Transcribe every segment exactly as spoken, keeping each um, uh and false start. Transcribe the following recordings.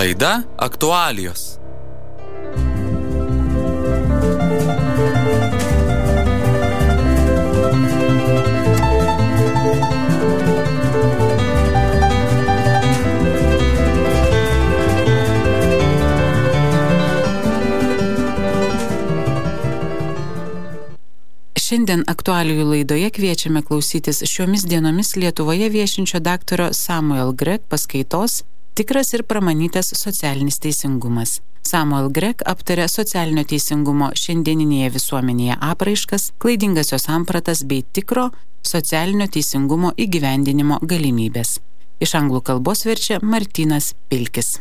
Laida aktualijos. Šiandien aktualijų laidoje kviečiame klausytis šiomis dienomis Lietuvoje viešinčio daktaro Samuel Greg paskaitos Tikras ir pramanytas socialinis teisingumas. Samuel Greg aptarė socialinio teisingumo šiandieninėje visuomenėje apraiškas, klaidingas jo sampratas bei tikro socialinio teisingumo įgyvendinimo galimybės. Iš anglų kalbos verčia Martynas Pilkis.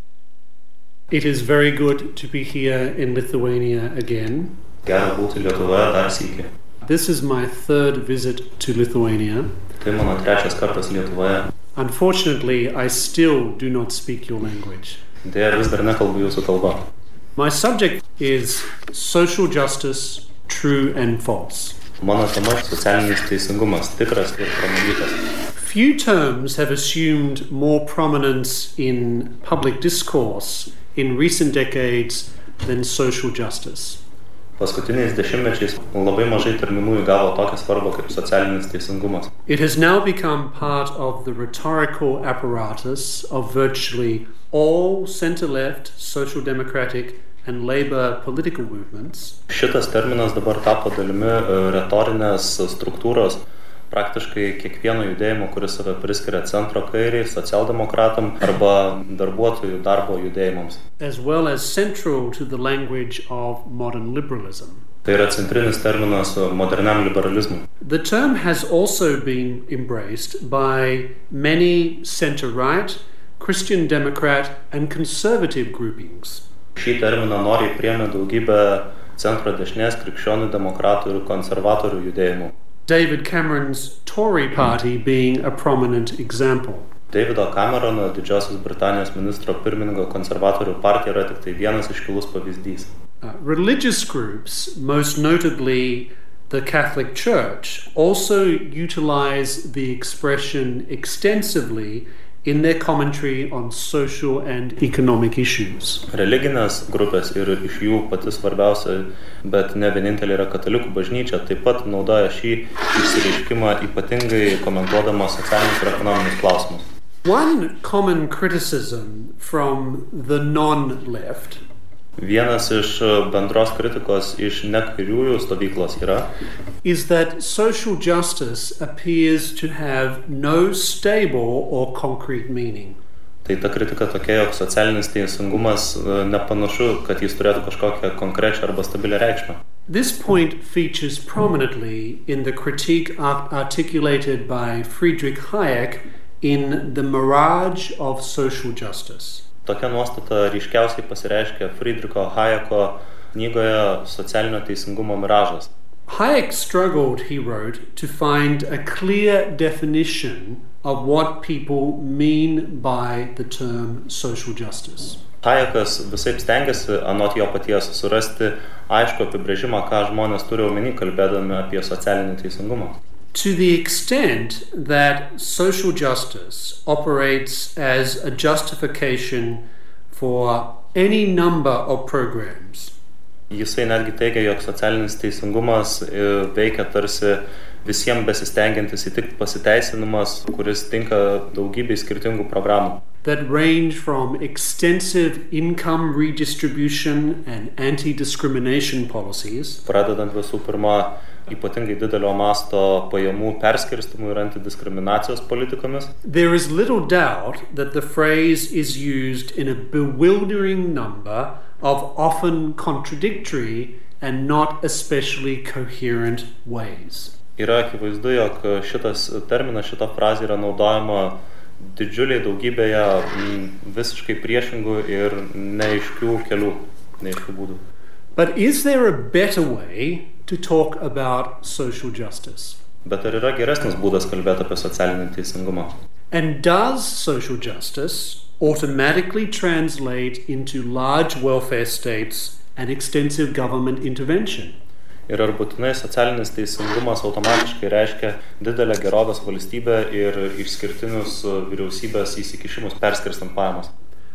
It is very good to be here in Lithuania again. Gera būti Lietuvoje dar sykį. This is my third visit to Lithuania. Tai mano trečias kartas Lietuvoje. Unfortunately, I still do not speak your language. Deja, vis dar nekalbu jūsų kalba. My subject is social justice, true and false. Mano tema socialinis teisingumas, tikras ir pramanytas. Few terms have assumed more prominence in public discourse in recent decades than social justice. Paskutiniais dešimtmečiais labai mažai terminų įgavo tokią svarbą kaip socialinis teisingumas. It has now become part of the rhetorical apparatus of virtually all center-left, social democratic and labor political movements. Šitas terminas dabar tapo dalimi retorinės struktūros praktiškai kiekvieno judėjimo, kuris save priskiria centro kairiai, socialdemokratam arba darbuotojų darbo judėjimams. As well as central to the language of modern liberalism. Tai yra centrinis terminas moderniam liberalizmui. The term has also been embraced by many center-right, Christian Democrat and conservative groupings. Šį terminą noriai priėmė daugybė centro dešinės, krikščionių demokratų ir konservatorių judėjimų. David Cameron's Tory party being a prominent example. Davido Camerono, Didžiosios Britanijos ministro pirmininko konservatorių partija yra tik tai vienas iškilus pavyzdys. Uh, religious groups, most notably the Catholic Church, also utilize the expression extensively in their commentary on social and economic issues. Religinės grupės ir iš jų pati svarbiausia, bet ne vienintelė yra katalikų bažnyčia, taip pat naudoja šį išsireiškimą ypatingai komentuodama socialinius ir ekonominius klausimus. One common criticism from the non-left Vienas iš bendros kritikos iš nekairiųjų stovyklos yra is that social justice appears to have no stable or concrete meaning. Tai ta kritika tokia, jog socialinis teisingumas nepanašu, kad jis turėtų kažkokią konkrečią arba stabilią reikšmę. This point features prominently in the critique articulated by Friedrich Hayek in The Mirage of Social Justice. Tokia nuostata ryškiausiai pasireiškia Friedricho Hayeko knygoje Socialinio teisingumo miražas. Hayek struggled, he wrote, to find a clear definition of what people mean by the term social justice. Hayekas visaip stengiasi, anot jo paties, surasti aišku apibrėžimą, ką žmonės turi omeny kalbėdami apie socialinį teisingumą. To the extent that social justice operates as a justification for any number of programs. Jisai netgi teigia, jog socialinis teisingumas veikia tarsi visiems besistengiantis įtikti pasiteisinimas, kuris tinka daugybei skirtingų programų. That range from extensive income redistribution and anti-discrimination policies. Pradedant visų pirma ypatingai didelio masto pajamų perskirstimų ir antidiskriminacijos politikomis. There is little doubt that the phrase is used in a bewildering number of often contradictory and not especially coherent ways. Yra akivaizdu, jog šitas terminas, šita frazė yra naudojama didžiuliai daugybėje visiškai priešingų ir neaiškių kelių, neaiškių būdų. But is there a better way to talk about social justice? Bet ar yra geresnis būdas kalbėti apie socialinį teisingumą? And does social justice automatically translate into large welfare states and extensive government intervention? Ir ar būtinai socialinis teisingumas automatiškai reiškia didelę gerovės valstybę ir išskirtinius vyriausybės įsikišimus perskirstant pajamas?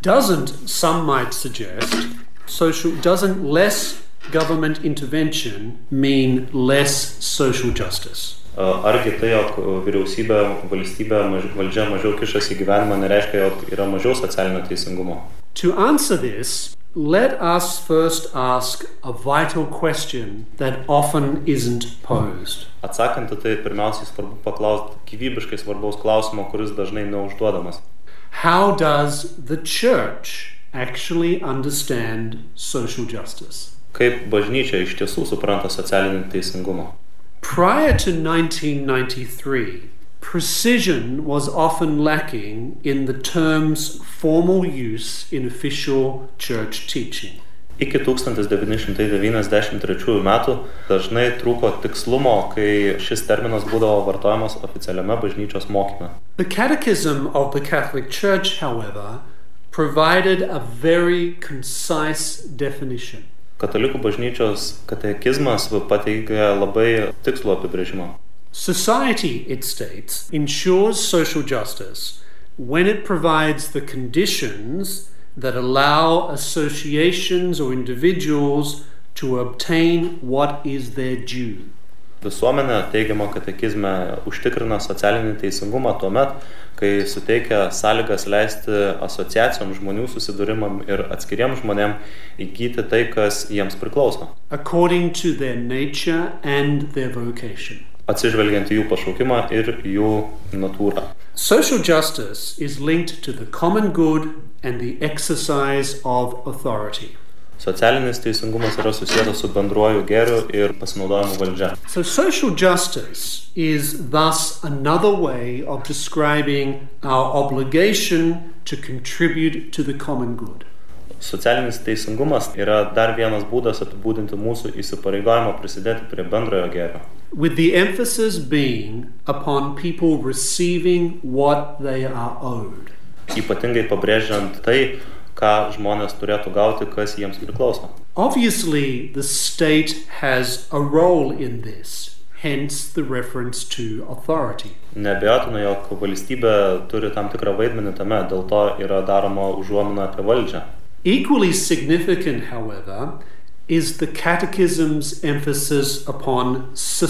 Doesn't, some might suggest, social, doesn't less government intervention mean less social justice? Argi tai, jog vyriausybė, valstybė, valdžia mažiau kišasi į gyvenimą, nereiškia, jog yra mažiau socialinio teisingumo? To answer this, let us first ask a vital question that often isn't posed. Atsakant į tai, pirmiausiai svarbu paklausti gyvybiškai svarbaus klausimo, kuris dažnai neužduodamas. How does the church actually understand social justice? Kaip bažnyčia iš tiesų supranta socialinį teisingumą? Prior to nineteen ninety-three, precision was often lacking in the term's formal use in official church teaching. Iki tūkstantis devyni šimtai devyniasdešimt trečiųjų metų dažnai trūko tikslumo, kai šis terminas būdavo vartojamas oficialiame bažnyčios mokyme. The Catechism of the Catholic Church, however, provided a very concise definition. Katalikų bažnyčios katekizmas pateikia labai tikslų apibrėžimą. Society, it states, ensures social justice when it provides the conditions that allow associations or individuals to obtain what is their due. Visuomenė, teigiama katekizme, užtikrina socialinį teisingumą tuomet, kai suteikia sąlygas leisti asociacijom žmonių susidūrimam ir atskiriem žmonėm įgyti tai, kas jiems priklauso. According to their nature and their vocation. Atsižvelgiant į jų pašaukimą ir jų natūrą. Social justice is linked to the common good and the exercise of authority. Socialinis teisingumas yra susijęs su bendruoju gėriu ir pasinaudojimu valdžia. So social justice is thus another way of describing our obligation to contribute to the common good. Socialinis teisingumas yra dar vienas būdas apibūdinti mūsų įsipareigojimą prisidėti prie bendrojo gėrio. With the emphasis being upon people receiving what they are owed. Ypatingai pabrėžiant tai, ką žmonės turėtų gauti, kas jiems priklauso. Obviously, the state has a role in this, hence the reference to authority. Neabejotina, jog valstybė turi tam tikrą vaidmenį tame, dėl to yra daroma užuomina apie valdžią. Equally significant, however, is the Catechism's emphasis upon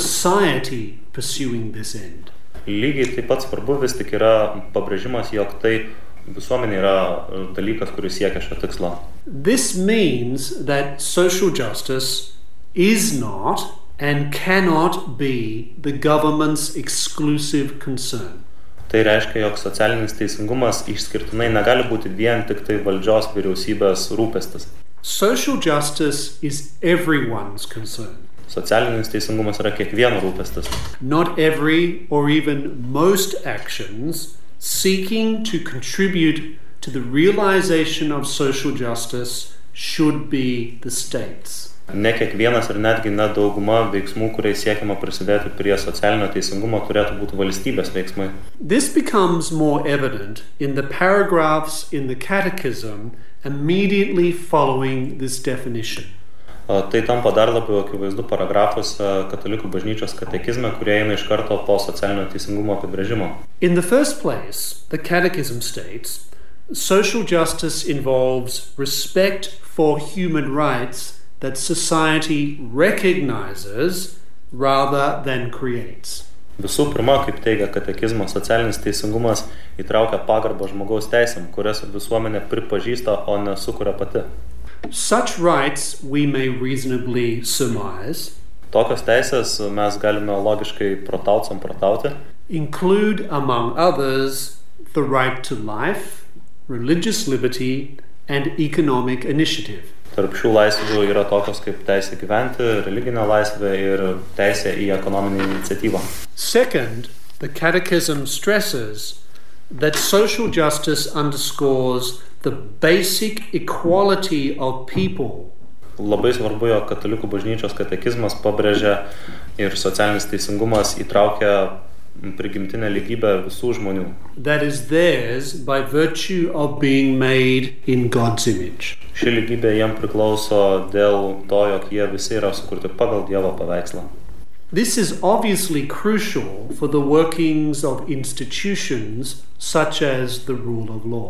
society pursuing this end. Lygiai taip pat svarbu vis tik yra pabrėžimas, jog tai visuomenė yra dalykas, kuris siekia šio tikslo. This means that social justice is not and cannot be the government's exclusive concern. Tai reiškia, jog socialinis teisingumas išskirtinai negali būti vien tik tai valdžios vyriausybės rūpestis. Social justice is everyone's concern. Socialinis teisingumas yra kiekvieno rūpestis. Not every or even most actions seeking to contribute to the realization of social justice should be the state's. Ne kiekvienas ir netgi net dauguma veiksmų, kuriais siekiama prisidėti prie socialinio teisingumo, turėtų būti valstybės veiksmai. This becomes more evident in the paragraphs in the Catechism immediately following this definition. Tai tampa dar labiau akivaizdu paragrafuose Katalikų bažnyčios katekizme, kurie eina iš karto po socialinio teisingumo apibrėžimo. In the first place, the Catechism states, social justice involves respect for human rights that society recognizes rather than creates. Visų pirma, kaip teigia katekizmas, socialinis teisingumas įtraukia pagarbą žmogaus teisėm, kurias visuomenė pripažįsta, o ne sukuria pati. Such rights we may reasonably surmise. Tokios teisės mes galime logiškai protauti, samprotauti. Include, among others, the right to life, religious liberty, and economic initiative. Tarp šių laisvių yra tokios kaip teisė gyventi, religinė laisvė ir teisė į ekonominę iniciatyvą. Second, the Catechism stresses that social justice underscores the basic equality of people. Labai svarbu, jog Katalikų bažnyčios katekizmas pabrėžia ir socialinis teisingumas įtraukia prigimtinę lygybę visų žmonių. That is theirs by virtue of being made in God's image. Ši lygybė jiem priklauso dėl to, jog jie visi yra sukurti pagal Dievo paveikslą. This is obviously crucial for the workings of institutions such as the rule of law.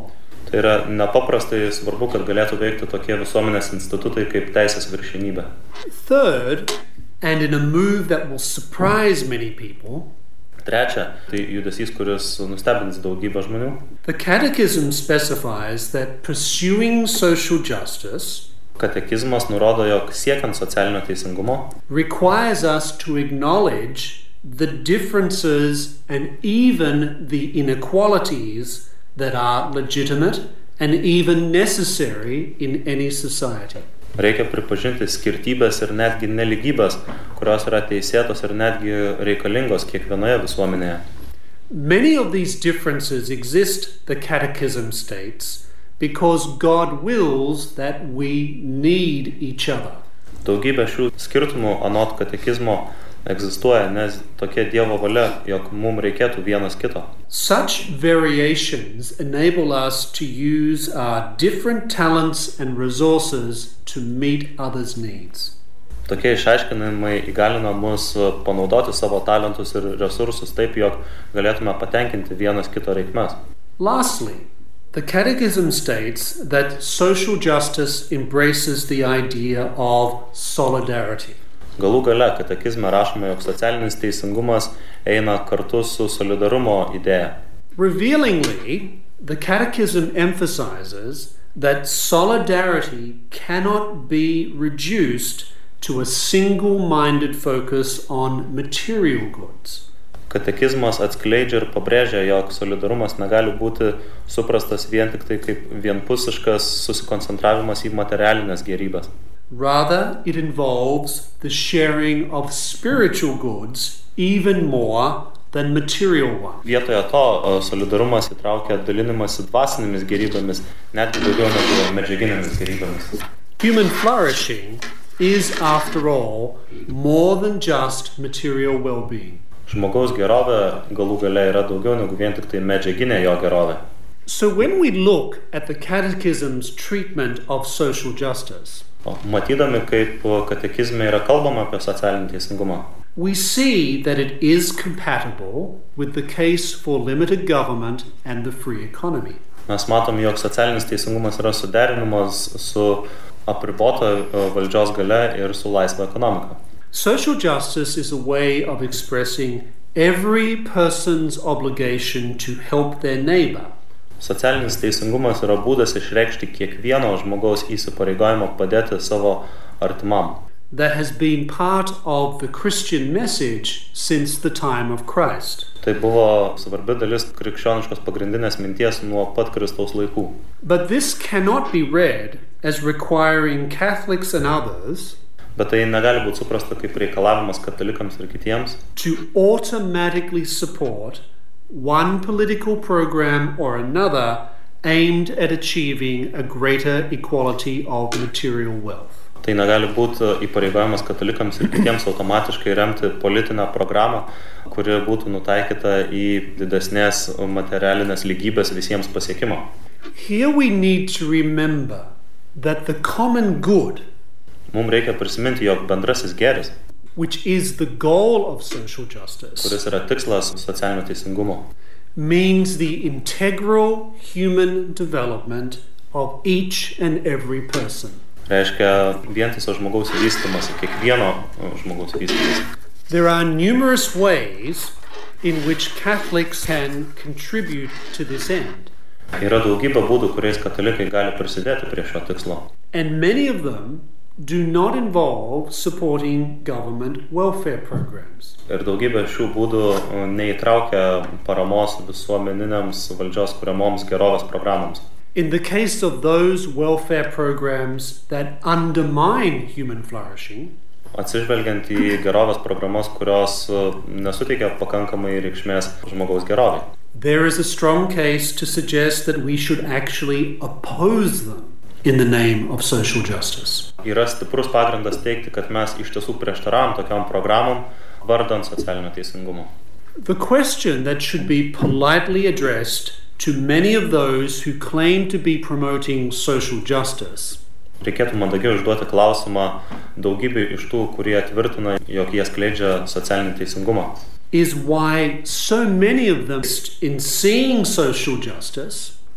Tai yra nepaprastai svarbu, kad galėtų veikti tokie visuomenės institutai kaip teisės viršenybė. Third, and in a move that will surprise many people, Trečia, tai judesys, kuris nustebins daugybę žmonių. The Catechism specifies that pursuing social justice Katekizmas nurodo, jog siekiant socialinio teisingumo requires us to acknowledge the differences and even the inequalities that are legitimate and even necessary in any society. Reikia pripažinti skirtybės ir netgi neligybės, kurios yra teisėtos ir netgi reikalingos kiekvienoje visuomenėje. Many of these differences exist, the Catechism states, because God wills that we need each other. Daugybė šių skirtumų anot katekizmo egzistuoja, nes tokia Dievo valia, jog mums reikėtų vienas kito. Such variations enable us to use our different talents and resources to meet others' needs. Tokie išaiškinimai įgalina mus panaudoti savo talentus ir resursus taip, jog galėtume patenkinti vienas kito reikmes. Lastly, the Catechism states that social justice embraces the idea of solidarity. Galų gale katekizme rašoma, jog socialinis teisingumas eina kartu su solidarumo idėja. Revealingly, the Catechism emphasizes that solidarity cannot be reduced to a single-minded focus on material goods. Katekizmas atskleidžia ir pabrėžia, jog solidarumas negali būti suprastas vien tik tai kaip vienpusiškas susikoncentravimas į materialinės gėrybės. Rather, it involves the sharing of spiritual goods even more than material ones. Vietoje to solidarumas įtraukia dalinimąsi dvasinėmis gėrybėmis, netgi daugiau negu medžiaginėmis gėrybėmis. Human flourishing is, after all, more than just material well-being. Žmogaus gerovė galų gale yra daugiau negu vien tik tai medžiaginė jo gerovė. So when we look at the Catechism's treatment of social justice, matydami, kaip katekizme yra kalbama apie socialinį teisingumą, we see that it is compatible with the case for limited government and the free economy. Mes matom, jog socialinis teisingumas yra suderinamas su apribota valdžios galia ir su laisva ekonomika. Social justice is a way of expressing every person's obligation to help their neighbor. Socialinis teisingumas yra būdas išreikšti kiekvieno žmogaus įsipareigojimą padėti savo artimam. That has been part of the Christian message since the time of Christ. Tai buvo svarbi dalis krikščioniškos pagrindinės minties nuo pat Kristaus laikų. But this cannot be read as requiring Catholics and others Bet tai negali būti suprasta kaip reikalavimas katalikams ir kitiems to automatically support one political program or another aimed at achieving a greater equality of material wealth. Tai negali būti įpareigojimas katalikams ir kitiems automatiškai remti politinę programą, kuri būtų nutaikyta į didesnės materialinės lygybės visiems pasiekimą. Here we need to remember that the common good, Mums reikia prisiminti, jog bendrasis gėris, which is the goal of social justice, kuris yra tikslas socialinio teisingumo, means the integral human development of each and every person. Reiškia vientiso žmogaus vystymąsi, kiekvieno žmogaus vystymąsi. There are numerous ways in which Catholics can contribute to this end. Yra daugybė būdų, kuriais katalikai gali prisidėti prie šio tikslo. And many of them do not involve supporting government welfare programs. Ir daugybė šių būdų neįtraukia paramos visuomeniniams valdžios kuriamoms gerovės programoms. In the case of those welfare programs that undermine human flourishing, atsižvelgiant į gerovės programas, kurios nesuteikia pakankamai reikšmės žmogaus gerovei, there is a strong case to suggest that we should actually oppose them in the name of social justice. Yra stiprus pagrindas teigti, kad mes iš tiesų prieštaravom tokiom programom vardan socialinio teisingumo. The question that should be politely addressed to many of those who claim to be promoting social justice Reikėtų mandagiai užduoti klausimą daugybė iš tų, kurie tvirtina, jog jie skleidžia socialinį teisingumą. is why so many of them in seeing social justice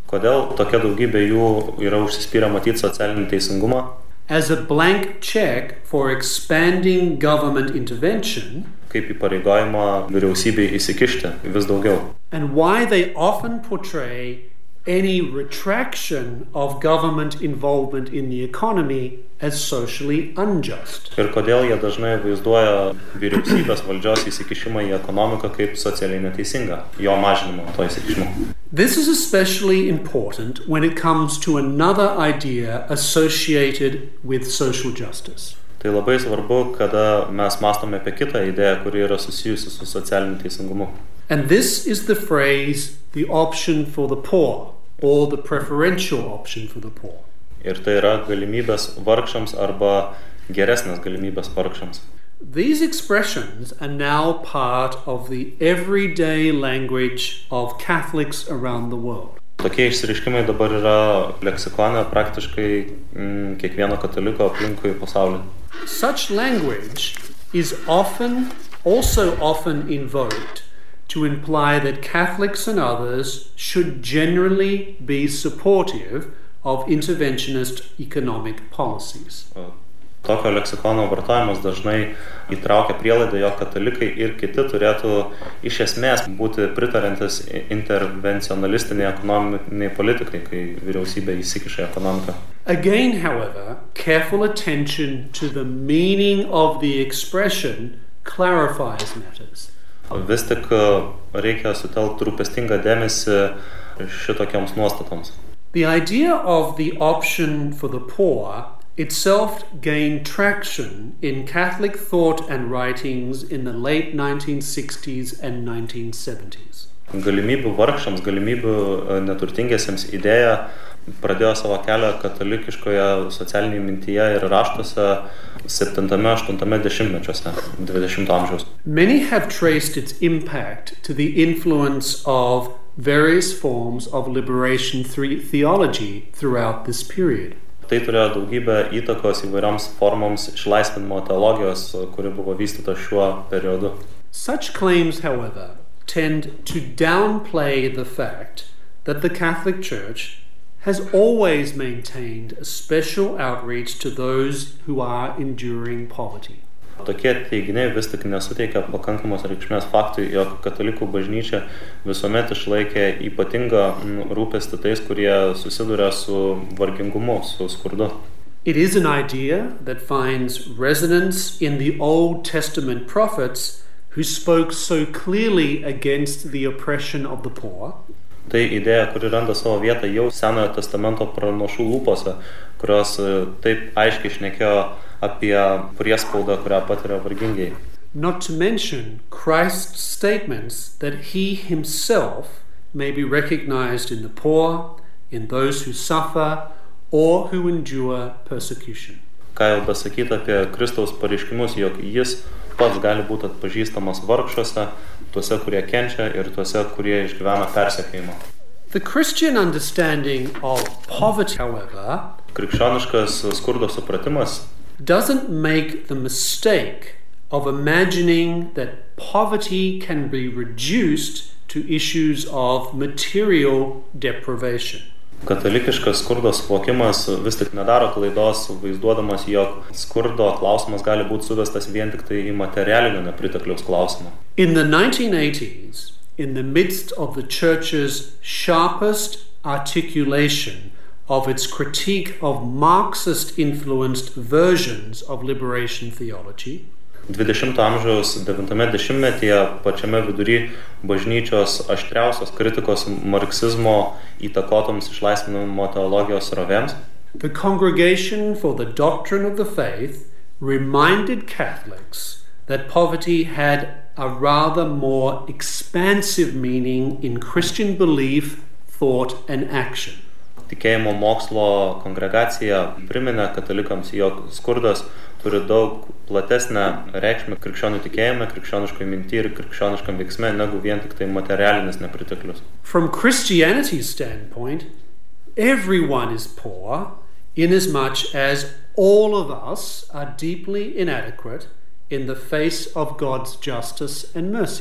Kodėl tokia daugybė jų yra užsispyrę matyti socialinį teisingumą? As a blank check for expanding government intervention, kaip įpareigojimą vyriausybei įsikišti vis daugiau. And why they often portray any retraction of government involvement in the economy as socially unjust. Ir kodėl jie dažnai vaizduoja vyriausybės valdžios įsikišimą į ekonomiką kaip socialiai neteisingą, jo mažinimą to įsikišimo. This is especially important when it comes to another idea associated with social justice. Tai labai svarbu, kada mes mąstome apie kitą idėją, kuri yra susijusi su socialiniu teisingumu. And this is the phrase, the option for the poor, or the preferential option for the poor. Ir tai yra galimybės vargšams arba geresnės galimybės vargšams. These expressions are now part of the everyday language of Catholics around the world. Tokie išsireiškimai dabar yra leksikone praktiškai mm, kiekvieno kataliko aplinkui pasaulyje. Such language is often, also often invoked to imply that Catholics and others should generally be supportive of interventionist economic policies. Tokio leksikono vartojimas dažnai įtraukia prielaidą, jog katalikai ir kiti turėtų iš esmės būti pritarantis intervencionalistiniai ekonominiai politikai, kai vyriausybė įsikiša į ekonomiką. Again, however, careful attention to the meaning of the expression clarifies matters. Vis tik reikia sutelkti rūpestingą dėmesį šitokiams nuostatoms. The idea of the option for the poor itself gained traction in Catholic thought and writings in the late nineteen sixties and nineteen seventies. Galimybių vargšams, galimybių neturtingiesiems idėja pradėjo savo kelią katalikiškoje socialinėje mintyje ir raštuose septintame aštuntame dešimtmečiuose dvidešimto amžiaus. Many have traced its impact to the influence of various forms of liberation theology throughout this period. Tai turėjo daugybę įtakos įvairioms formoms išlaisvinimo teologijos, kuri buvo vystyta šiuo periodu. Such claims, however, tend to downplay the fact that the Catholic Church has always maintained a special outreach to those who are enduring poverty. Tokie teiginiai vis tik nesuteikia pakankamos reikšmės faktui, jog katalikų bažnyčia visuomet išlaikė ypatingą rūpestį tais, kurie susiduria su vargingumu, su skurdu. It is an idea that finds resonance in the Old Testament prophets who spoke so clearly against the oppression of the poor. Tai idėja, kuri randa savo vietą jau Senojo testamento pranašų lūpose, kurios taip aiškiai šnekėjo apie priespaudą, kurią patiria vargingieji. Not to mention Christ's statements that he himself may be recognized in the poor, in those who suffer, or who endure persecution. Ką jau besakyti apie Kristaus pareiškimus, jog jis pats gali būti atpažįstamas vargšuose, tuose, kurie kenčia, ir tuose, kurie išgyvena persekiojimą. The Christian understanding of poverty, however, krikščioniškas skurdo supratimas doesn't make the mistake of imagining that poverty can be reduced to issues of material deprivation. Katalikiškas skurdo suvokimas vis tik nedaro klaidos, vaizduodamas, jog skurdo klausimas gali būti suvestas vien tik tai į materialinio nepritekliaus klausimą. In the nineteen eighties, in the midst of the Church's sharpest articulation of its critique of Marxist-influenced versions of liberation theology, dvidešimto amžiaus devintame dešimtmetyje pačiame vidury bažnyčios aštriausios kritikos marksizmo įtakotoms išlaisvinimo teologijos srovėms, the Congregation for the Doctrine of the Faith reminded Catholics that poverty had a rather more expansive meaning in Christian belief, thought and action. Tikėjimo mokslo kongregacija priminė katalikams, jog skurdas turi daug platesnę reikšmę krikščionių tikėjime, krikščioniškoje minty ir krikščioniškam veiksme, negu vien tik tai materialinis nepriteklius. From Christianity's standpoint, everyone is poor inasmuch as all of us are deeply inadequate in the face of God's justice and mercy.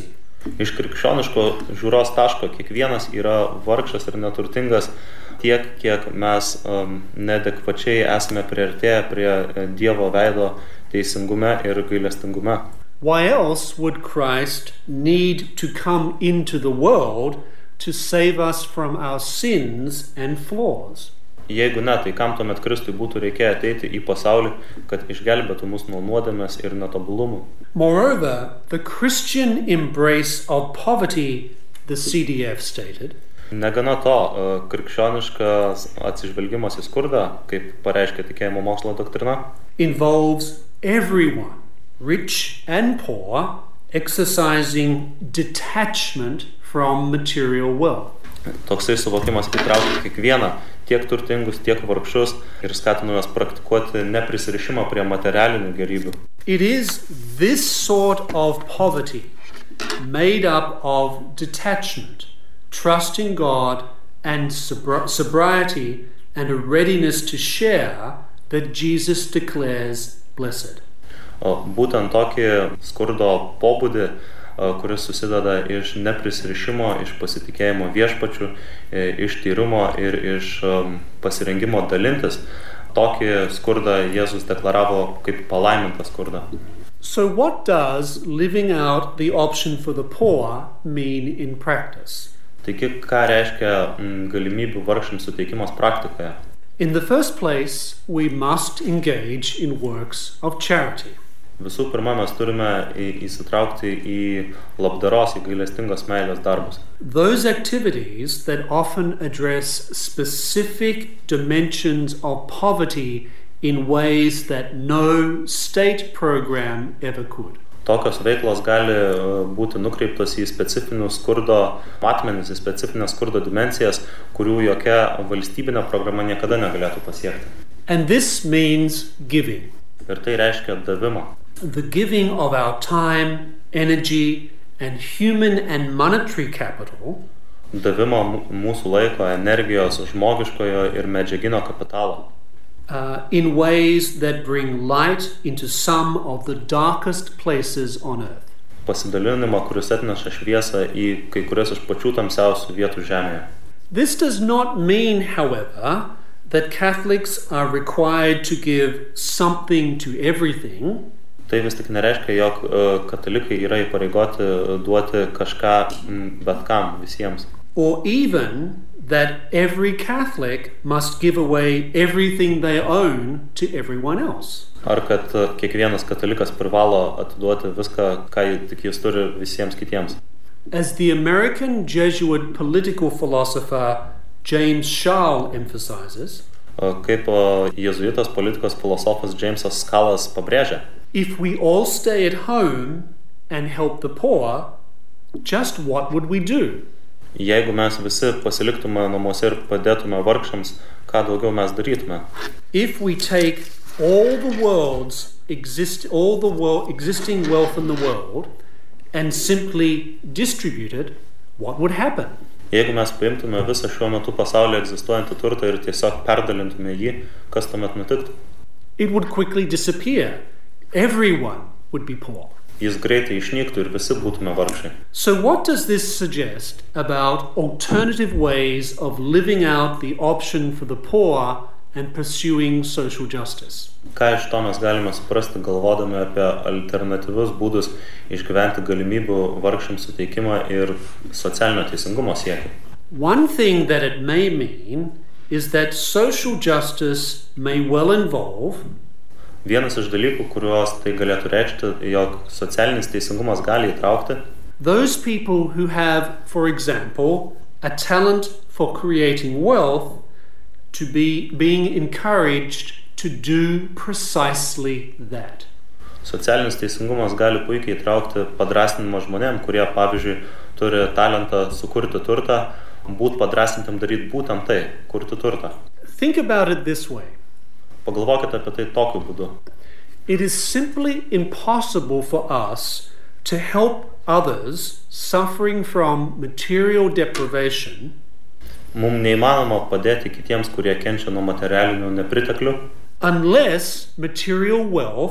Iš krikščioniško žiūros taško kiekvienas yra vargšas ir neturtingas tiek, kiek mes um, neadekvačiai esame priartėję prie Dievo veido teisingume ir gailestingume. Why else would Christ need to come into the world to save us from our sins and flaws? Jeigu ne, tai kam tuomet Kristui būtų reikėję ateiti į pasaulį, kad išgelbėtų mus nuo nuodėmės ir netobulumų? Moreover, the Christian embrace of poverty, the C D F stated, negana to, krikščioniškas atsižvelgimas į skurdą, kaip pareiškia tikėjimo mokslo doktrina, involves everyone, rich and poor, exercising detachment from material wealth. Toksai suvokimas įtraukia kiekvieną, tiek turtingus, tiek vargšus ir skatino juos praktikuoti neprisirišimą prie materialinių gerybių. It is this sort of poverty, made up of detachment, trust in God and sobri- sobriety and a readiness to share, that Jesus declares blessed. O būtent tokį skurdo pobūdį, kuris susideda iš neprisirišimo, iš pasitikėjimo viešpačiu, iš tyrumo ir iš pasirengimo dalintis. Tokį skurdą Jėzus deklaravo kaip palaimintą skurdą. So what does living out the option for the poor mean in practice? Taigi, ką reiškia galimybių vargšams suteikimas praktikoje? In the first place, we must engage in works of charity. Visų pirma, mes turime įsitraukti į labdaros, į gailestingos meilės darbus. Those activities that often address specific dimensions of poverty in ways that no state program ever could. Tokios veiklos gali būti nukreiptos į specifinių skurdo matmenis, į specifinės skurdo dimensijas, kurių jokia valstybinė programa niekada negalėtų pasiekti. And this means giving. Ir tai reiškia davimą. The giving of our time, energy, and human and monetary capital. Davimo mūsų laiko, energijos, žmogiškojo ir medžiaginio kapitalo. Uh, in ways that bring light into some of the darkest places on earth. Pasidalinimą, kuris atneša šviesą į kai kurias iš pačių tamsiausių vietų žemėje. This does not mean, however, that Catholics are required to give something to everything. Tai vis tik nereiškia, jog katalikai yra įpareigoti duoti kažką bet kam, visiems. Or even that every Catholic must give away everything they own to everyone else. Ar kad kiekvienas katalikas privalo atiduoti viską, ką tik jis turi, visiems kitiems. As the American Jesuit political philosopher James Charles emphasizes, kaip jėzuitas politikos filosofas Jamesas Scalas pabrėžia, if we all stay at home and help the poor, just what would we do? Jeigu mes visi pasiliktume namuose ir padėtume vargšams, ką daugiau mes darytume? If we take all the world's exist all the world existing wealth in the world and simply distribute it, what would happen? Jeigu mes paimtume visą šiuo metu pasaulyje egzistuojantį turtą ir tiesiog perdalintume jį, kas tuomet nutiktų? It would quickly disappear. Everyone would be poor. Jis greitai išnyktų ir visi būtume vargšai. So what does this suggest about alternative ways of living out the option for the poor and pursuing social justice? Ką iš to mes galime suprasti, galvodami apie alternatyvius būdus išgyventi galimybių vargšams suteikimą ir socialinio teisingumo siekį? One thing that it may mean is that social justice may well involve Vienas iš dalykų, kuriuos tai galėtų reikšti, jog socialinis teisingumas gali įtraukti those people who have, for example, a talent for creating wealth to be being encouraged to do precisely that. Socialinis teisingumas gali puikiai įtraukti padrasninimą žmonėm, kurie, pavyzdžiui, turi talentą sukurti turtą, būt padrasnintam daryti būtent tai, kurti turtą. Think about it this way. Pagalvokite apie tai tokiu būdu. It is simply impossible for us to help others suffering from material deprivation. Mums neįmanoma padėti kitiems, kurie kenčia nuo materialinių nepriteklių, unless material wealth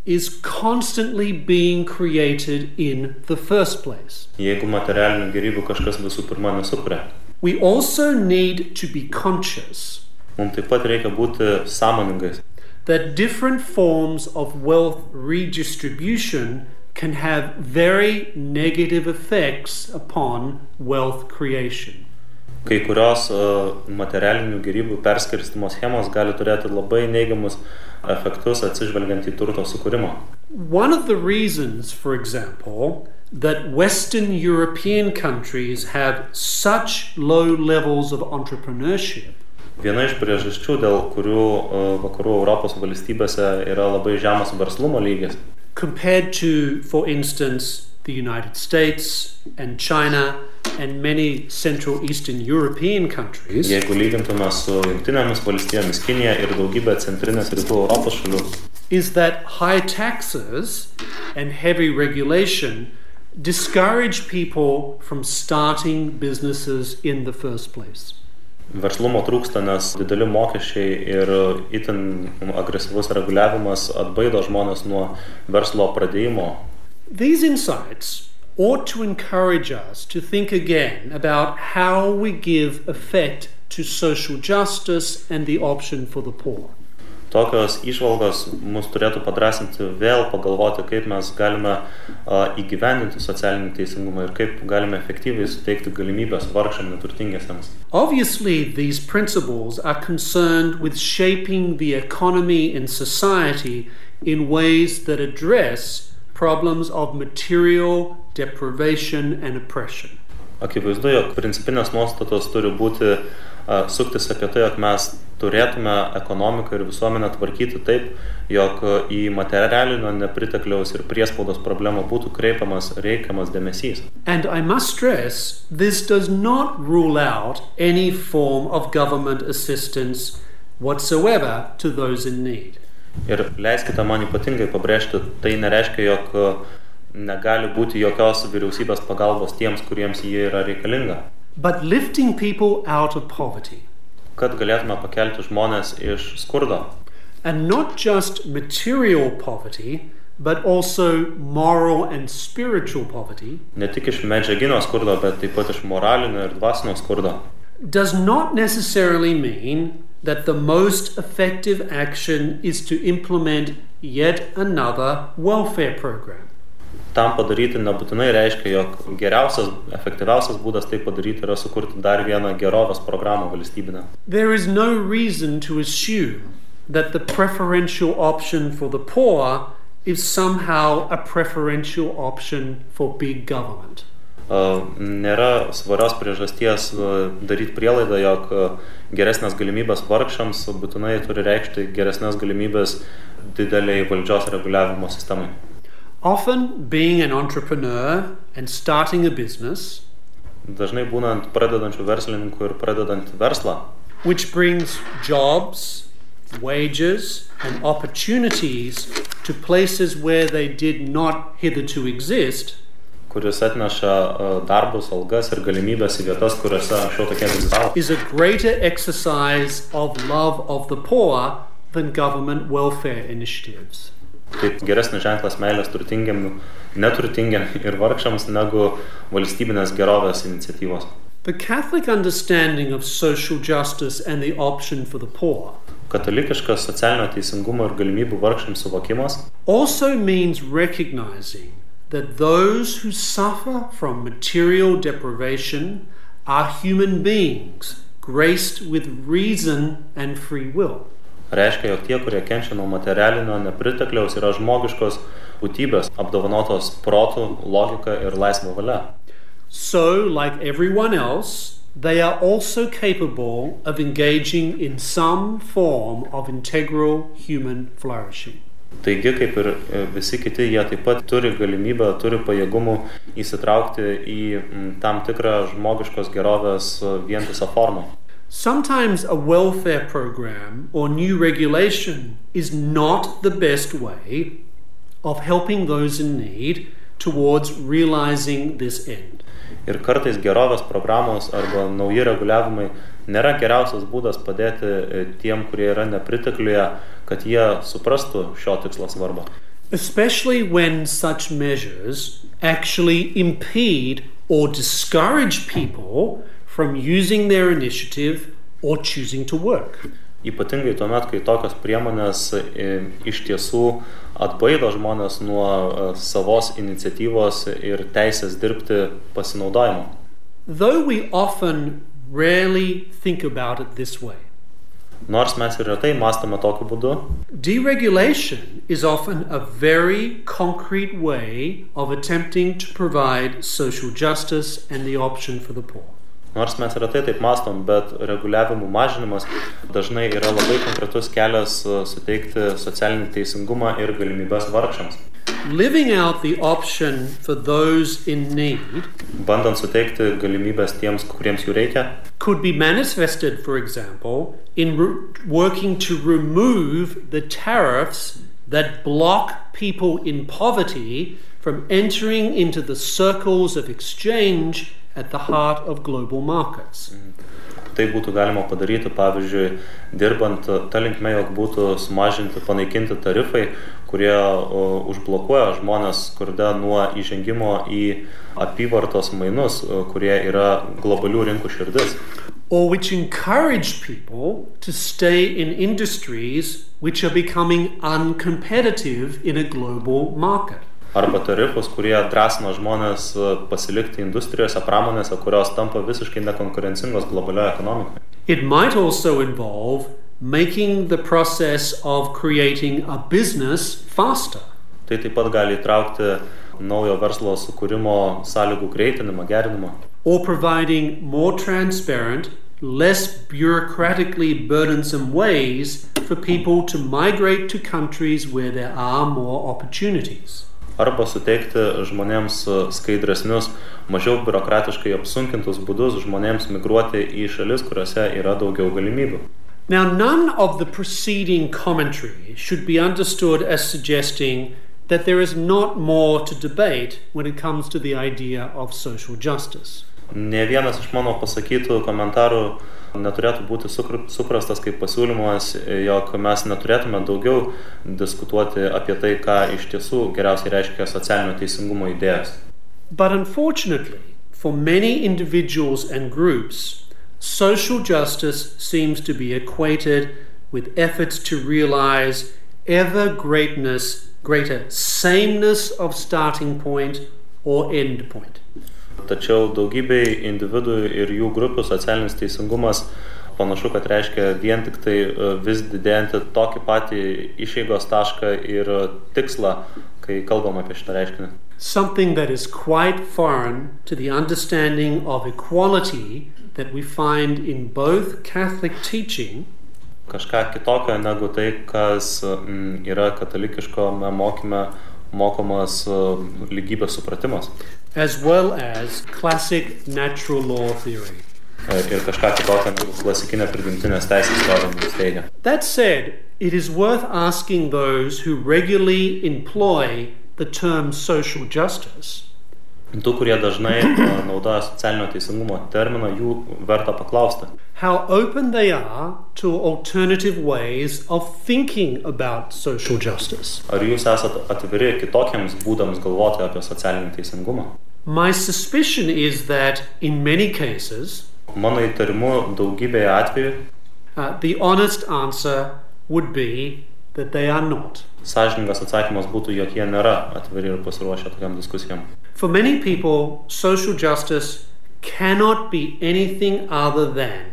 is constantly being created in the first place. Jeigu materialinių gėrybių kažkas visų pirma nesukuria. We also need to be conscious Mums taip pat reikia būti sąmoningais, that different forms of wealth redistribution can have very negative effects upon wealth creation. Kai kurios uh, materialinių gėrybių perskirstymo schemos gali turėti labai neigiamus efektus atsižvelgiant į turto sukūrimą. One of the reasons, for example, that Western European countries have such low levels of entrepreneurship Viena iš priežasčių, dėl kurių uh, vakarų Europos valstybėse yra labai žemas verslumo lygis, compared to, for instance, the United States and China and many Central Eastern European countries, jeigu lygintume su Jungtinėmis valstijomis, Kinija ir daugybė centrinės rytų Europos šalių, is that high taxes and heavy regulation discourage people from starting businesses in the first place. Verslumo trūksta, nes dideli mokesčiai ir itin agresyvus reguliavimas atbaido žmonės nuo verslo pradėjimo. These insights ought to encourage us to think again about how we give effect to social justice and the option for the poor. Tokios įžvalgos mus turėtų padrąsinti vėl pagalvoti, kaip mes galime uh, įgyvendinti socialinį teisingumą ir kaip galime efektyviai suteikti galimybės vargšam neturtingiesiems. Obviously, these principles are concerned with shaping the economy and society in ways that address problems of material deprivation and oppression. Akivaizdu, jog principinės nuostatos turi būti uh, suktis apie tai, jog mes turėtume ekonomiką ir visuomenę tvarkyti taip, jog į materialinio nepritekliaus ir priespaudos problemą būtų kreipiamas reikiamas dėmesys. And I must stress, this does not rule out any form of government assistance whatsoever to those in need. Ir leiskite man ypatingai pabrėžti, tai nereiškia, jog negali būti jokios vyriausybės pagalbos tiems, kuriems jie yra reikalinga. But lifting people out of poverty. Kad galėtume pakelti žmonės iš skurdo. And not just material poverty, but also moral and spiritual poverty. Ne tik iš medžiaginio skurdo, bet taip pat iš moralinio ir dvasinio skurdo. Does not necessarily mean that the most effective action is to implement yet another welfare program. Tam padaryti nebūtinai reiškia, jog geriausias, efektyviausias būdas tai padaryti yra sukurti dar vieną gerovės programą valstybinę. There is no reason to assume that the preferential option for the poor is somehow a preferential option for big government. Uh, nėra svarios priežasties uh, daryti prielaidą, jog uh, geresnės galimybės vargšams būtinai turi reikšti geresnės galimybės dideliai valdžios reguliavimo sistemai. Often, being an entrepreneur and starting a business, dažnai būnant pradedančių verslininkų ir pradedant verslą, which brings jobs, wages and opportunities to places where they did not hitherto exist, kuris atneša uh, darbus, algas ir galimybės į vietas, kuriuose anksčiau tokie egzistavo, is a greater exercise of love of the poor than government welfare initiatives. Taip geresnis ženklas meilės turtingiam, neturtingiam ir vargšams negu valstybinės gerovės iniciatyvos. The Catholic understanding of social justice and the option for the poor Katalikiškas socialinio teisingumo ir galimybių vargšams suvokimas also means recognizing that those who suffer from material deprivation are human beings graced with reason and free will. reiškia, jog tie, kurie kenčia nuo materialinio nepritekliaus, yra žmogiškos būtybės, apdovanotos protų, logika ir laisva valia. So, like everyone else, they are also capable of engaging in some form of integral human flourishing. Taigi, kaip ir visi kiti, jie taip pat turi galimybę, turi pajėgumų įsitraukti į tam tikrą žmogiškos gerovės vientisą formą. Sometimes a welfare program or new regulation is not the best way of helping those in need towards realizing this end. Ir kartais gerovės programos arba nauji reguliavimai nėra geriausias būdas padėti tiem, kurie yra nepritekliuje, kad jie suprastų šio tikslo svarbą. especially when such measures actually impede or discourage people from using their initiative or choosing to work. Ypatingai tuomet, kai tokios priemonės e, iš tiesų atbaido žmonės nuo e, savos iniciatyvos ir teisės dirbti pasinaudojimo. Though we often rarely think about it this way, Nors mes ir retai mąstame tokiu būdu, deregulation is often a very concrete way of attempting to provide social justice and the option for the poor. Nors mes retai taip mąstom, bet reguliavimų mažinimas dažnai yra labai konkretus kelias suteikti socialinį teisingumą ir galimybės vargšams. Living out the option for those in need, bandant suteikti galimybės tiems, kuriems jų reikia, could be manifested, for example, in re- working to remove the tariffs that block people in poverty from entering into the circles of exchange at the heart of global markets. Tai būtų galima padaryti, pavyzdžiui, dirbant ta linkme, jog būtų sumažinti, panaikinti tarifai, kurie o, užblokuoja žmonės skurde nuo įžengimo į apyvartos mainus, o, kurie yra globalių rinkų širdis. Or which encourage people to stay in industries which are becoming uncompetitive in a global market. Arba tarifus, kurie drąsina žmonės pasilikti industrijose, pramonėse, kurios tampa visiškai nekonkurencingos globalioje ekonomikoje. It might also involve making the process of creating a business faster. Tai taip pat gali įtraukti naujo verslo sukūrimo sąlygų greitinimą, gerinimą. Or providing more transparent, less bureaucratically burdensome ways for people to migrate to countries where there are more opportunities. Arba suteikti žmonėms skaidresnius, mažiau biurokratiškai apsunkintus būdus žmonėms migruoti į šalis, kuriuose yra daugiau galimybių. Now, none of the preceding commentary should be understood as suggesting that there is not more to debate when it comes to the idea of social justice. Ne vienas iš mano pasakytų komentarų neturėtų būti suprastas kaip pasiūlymas, jog mes neturėtume daugiau diskutuoti apie tai, ką iš tiesų geriausiai reiškia socialinio teisingumo idėjas. But unfortunately, for many individuals and groups, social justice seems to be equated with efforts to realize ever greatness, greater sameness of starting point or end point. Tačiau daugybei individų ir jų grupių socialinis teisingumas panašu, kad reiškia vien tik tai vis didėjantį tokį patį išeigos tašką ir tikslą, kai kalbam apie šitą reiškinį. Something that is quite foreign to the understanding of equality that we find in both Catholic teaching, kažką kitokio negu tai, kas mm, yra katalikiškome mokyme mokomas lygybės supratimas. As well as classic natural law theory. Ir kažką kitokio negu klasikinė prigimtinės teisės teorija teigia. That said, it is worth asking those who regularly employ the term social justice. Tų, kurie dažnai naudoja socialinio teisingumo terminą, jų verta paklausti. How open they are to alternative ways of thinking about social justice. Ar jūs esat atviri kitokiems būdams galvoti apie socialinį teisingumą? My suspicion is that in many cases, mano įtarimu daugybėje atvejų, uh, the honest answer would be that they are not. Sąžiningas atsakymas būtų, jog jie nėra atviri ir pasiruošę tokiam diskusijom. For many people, social justice cannot be anything other than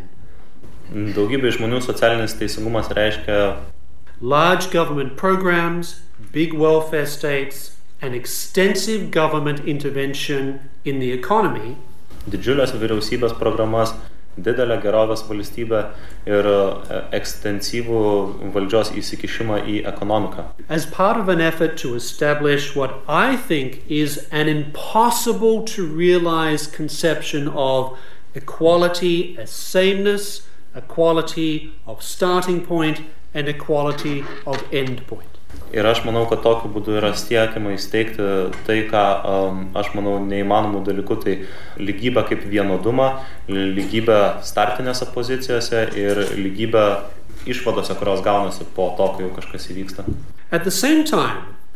daugybė žmonių socialinis teisingumas reiškia large government programs, big welfare states, and extensive government intervention in the economy, didžiulės vyriausybės programas, didelę gerovės valstybę ir ekstensyvų valdžios įsikišimą į ekonomiką. As part of an effort to establish what I think is an impossible to realize conception of equality as sameness, equality of starting point, and equality of end point. Ir aš manau, kad tokiu būdu yra siekiama įsteigti tai, ką um, aš manau neįmanomų dalykų, tai lygybę kaip vienodumą, lygybę startinėse pozicijose ir lygybę išvadose, kurios gaunasi po to, kai jau kažkas įvyksta. At the same time,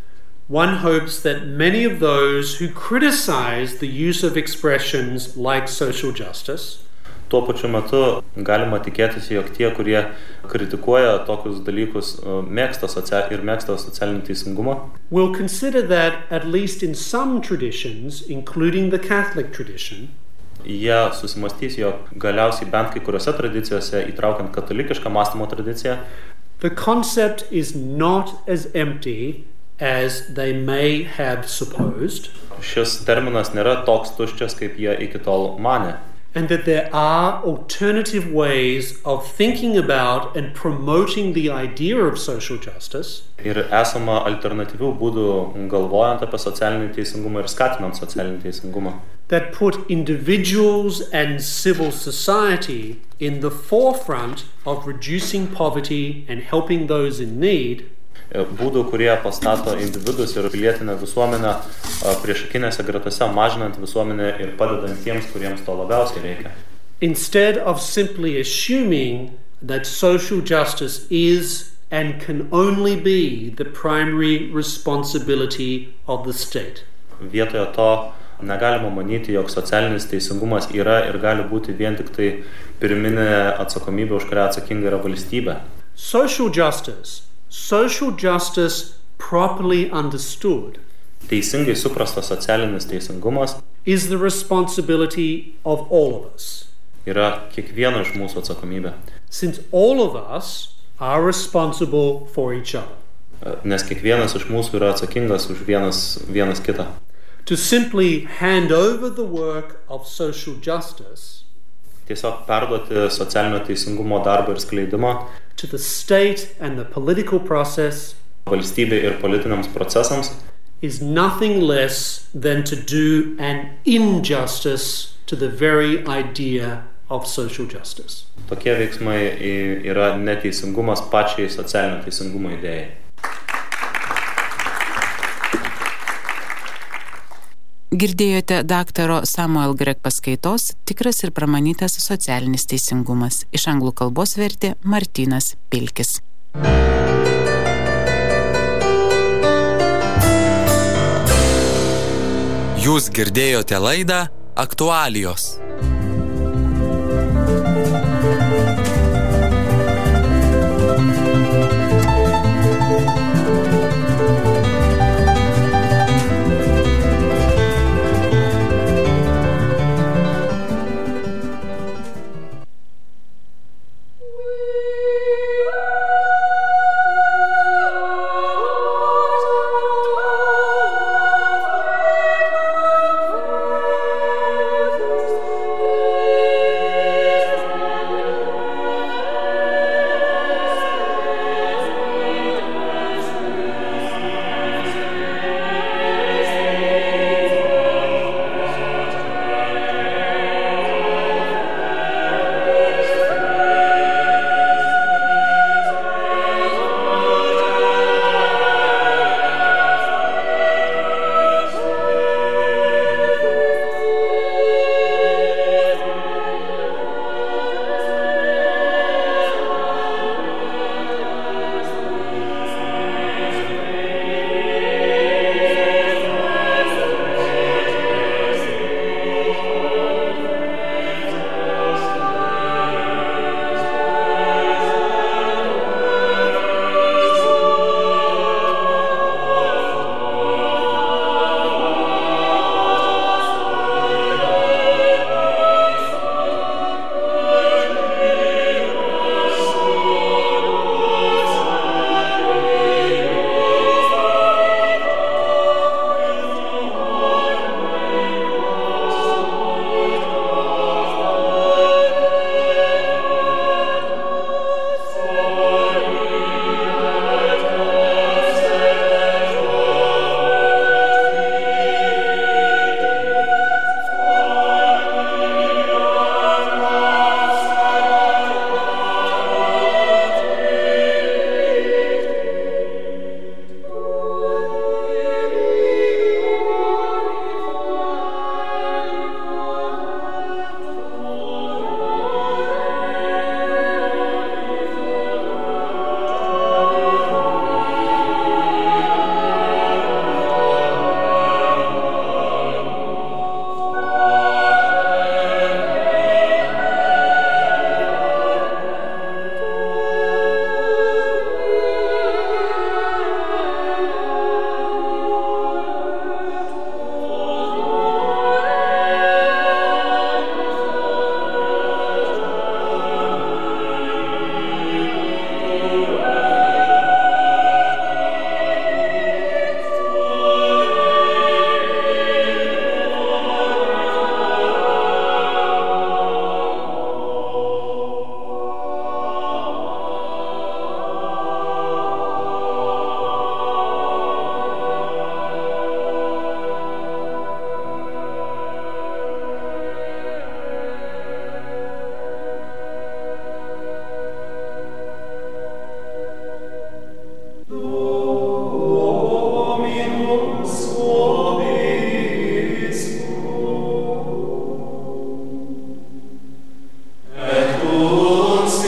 one hopes that many of those who criticize the use of expressions like social justice Tuo pačiu metu galima tikėtis, jog tie, kurie kritikuoja tokius dalykus, mėgsta socia- ir mėgsta socialinį teisingumą, will consider that, at least in some traditions, including the Catholic tradition, jie susimastys, jog galiausiai bent kai kuriuose tradicijose, įtraukiant katalikišką mąstymo tradiciją, the concept is not as empty as they may have supposed, šis terminas nėra toks tuščias, kaip jie iki tol manė. and that there are alternative ways of thinking about and promoting the idea of social justice Ir esama alternatyvių būdų galvojant apie socialinį teisingumą ir skatinant socialinį teisingumą, that put individuals and civil society in the forefront of reducing poverty and helping those in need, būdų, kurie pastato individus ir pilietinę visuomenę priešakinėse gretose, mažinant visuomenę ir padedant tiems, kuriems to labiausiai reikia. instead of simply assuming that social justice is and can only be the primary responsibility of the state. Vietoje to negalima manyti, jog socialinis teisingumas yra ir gali būti vien tik tai pirminė atsakomybė, už kurią atsakinga yra valstybė. Social justice, social justice properly understood, Teisingai suprastas socialinis teisingumas is the responsibility of all of us, yra kiekvieno iš mūsų atsakomybė, since all of us are responsible for each other. nes kiekvienas iš mūsų yra atsakingas už vienas, vienas kitą. To simply hand over the work of social justice Tiesiog perduoti socialinio teisingumo darbą ir skleidimą to the state and the political process valstybei ir politiniams procesams is nothing less than to do an injustice to the very idea of social justice. Tokie veiksmai yra neteisingumas pačiai socialinio teisingumo idėjai. Girdėjote daktaro Samuel Greg paskaitos Tikras ir pramanytas socialinis teisingumas. Iš anglų kalbos vertė Martynas Pilkis. Jūs girdėjote laidą Aktualijos.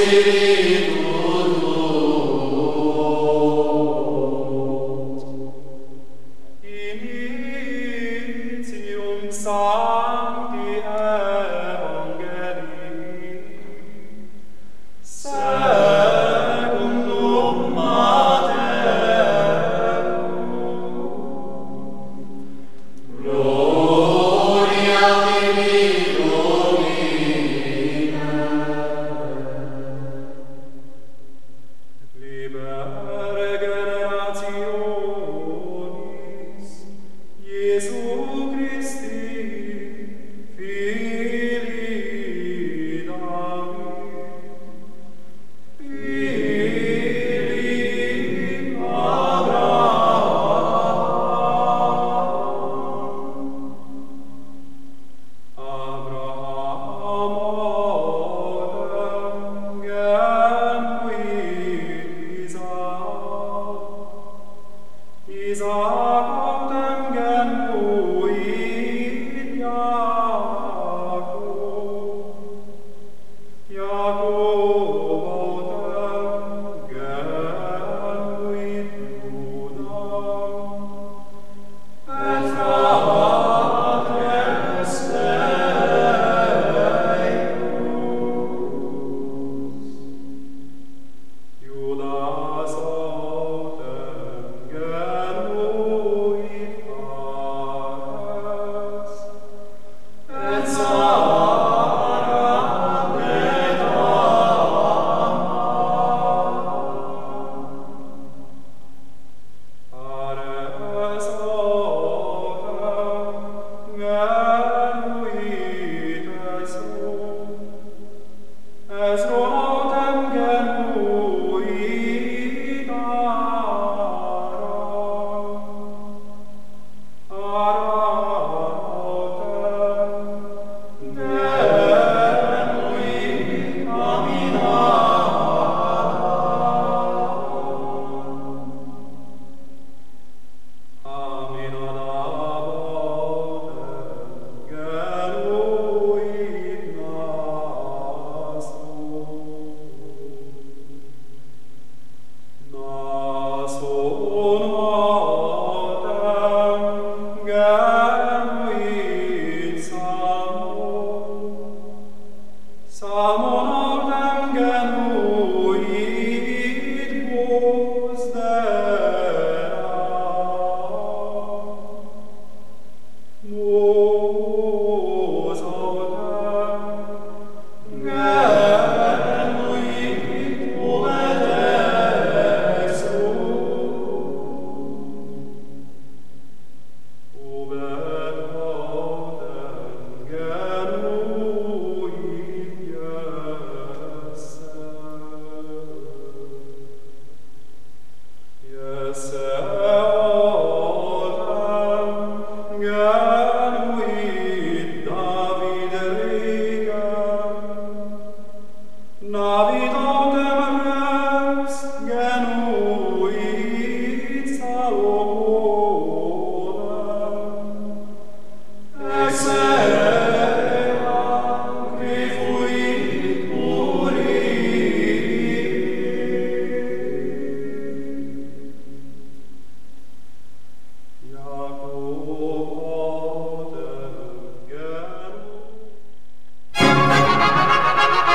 Navi